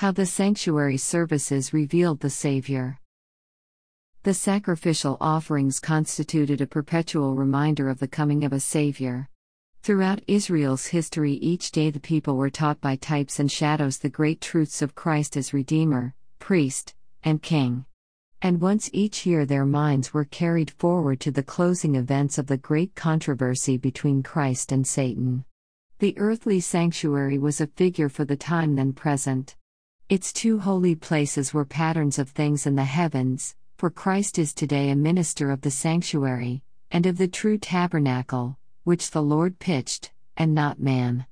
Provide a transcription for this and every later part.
How the sanctuary services revealed the Savior. The sacrificial offerings constituted a perpetual reminder of the coming of a Savior. Throughout Israel's history, each day the people were taught by types and shadows the great truths of Christ as Redeemer, Priest, and King. And once each year their minds were carried forward to the closing events of the great controversy between Christ and Satan. The earthly sanctuary was a figure for the time then present. Its two holy places were patterns of things in the heavens, for Christ is today a minister of the sanctuary, and of the true tabernacle, which the Lord pitched, and not man.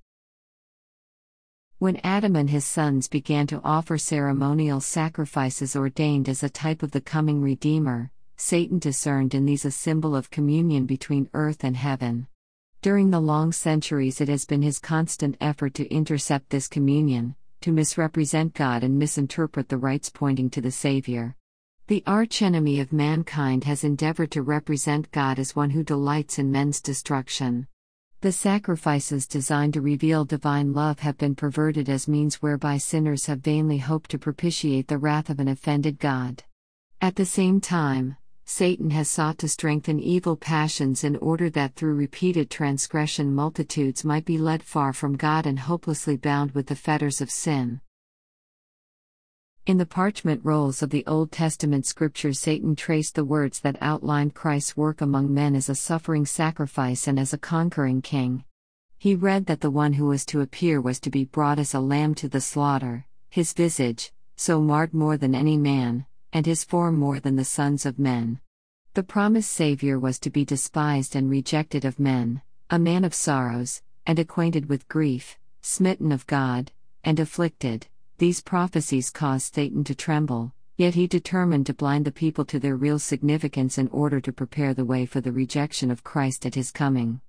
When Adam and his sons began to offer ceremonial sacrifices ordained as a type of the coming Redeemer, Satan discerned in these a symbol of communion between earth and heaven. During the long centuries, it has been his constant effort to intercept this communion, to misrepresent God and misinterpret the rites pointing to the Savior. The archenemy of mankind has endeavored to represent God as one who delights in men's destruction. The sacrifices designed to reveal divine love have been perverted as means whereby sinners have vainly hoped to propitiate the wrath of an offended God. At the same time, Satan has sought to strengthen evil passions in order that through repeated transgression multitudes might be led far from God and hopelessly bound with the fetters of sin. In the parchment rolls of the Old Testament scriptures, Satan traced the words that outlined Christ's work among men as a suffering sacrifice and as a conquering king. He read that the one who was to appear was to be brought as a lamb to the slaughter, his visage, so marred more than any man, and his form more than the sons of men. The promised Savior was to be despised and rejected of men, a man of sorrows, and acquainted with grief, smitten of God, and afflicted. These prophecies caused Satan to tremble, yet he determined to blind the people to their real significance in order to prepare the way for the rejection of Christ at his coming.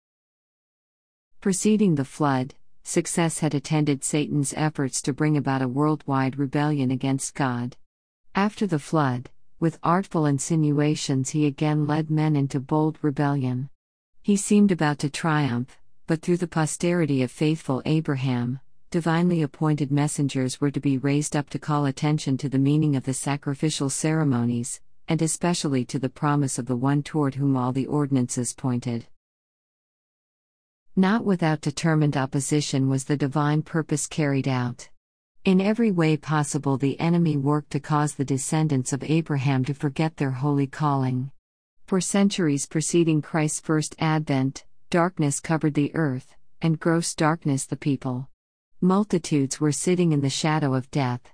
Preceding the flood, success had attended Satan's efforts to bring about a worldwide rebellion against God. After the flood, with artful insinuations he again led men into bold rebellion. He seemed about to triumph, but through the posterity of faithful Abraham, divinely appointed messengers were to be raised up to call attention to the meaning of the sacrificial ceremonies, and especially to the promise of the one toward whom all the ordinances pointed. Not without determined opposition was the divine purpose carried out. In every way possible the enemy worked to cause the descendants of Abraham to forget their holy calling. For centuries preceding Christ's first advent, darkness covered the earth, and gross darkness the people. Multitudes were sitting in the shadow of death,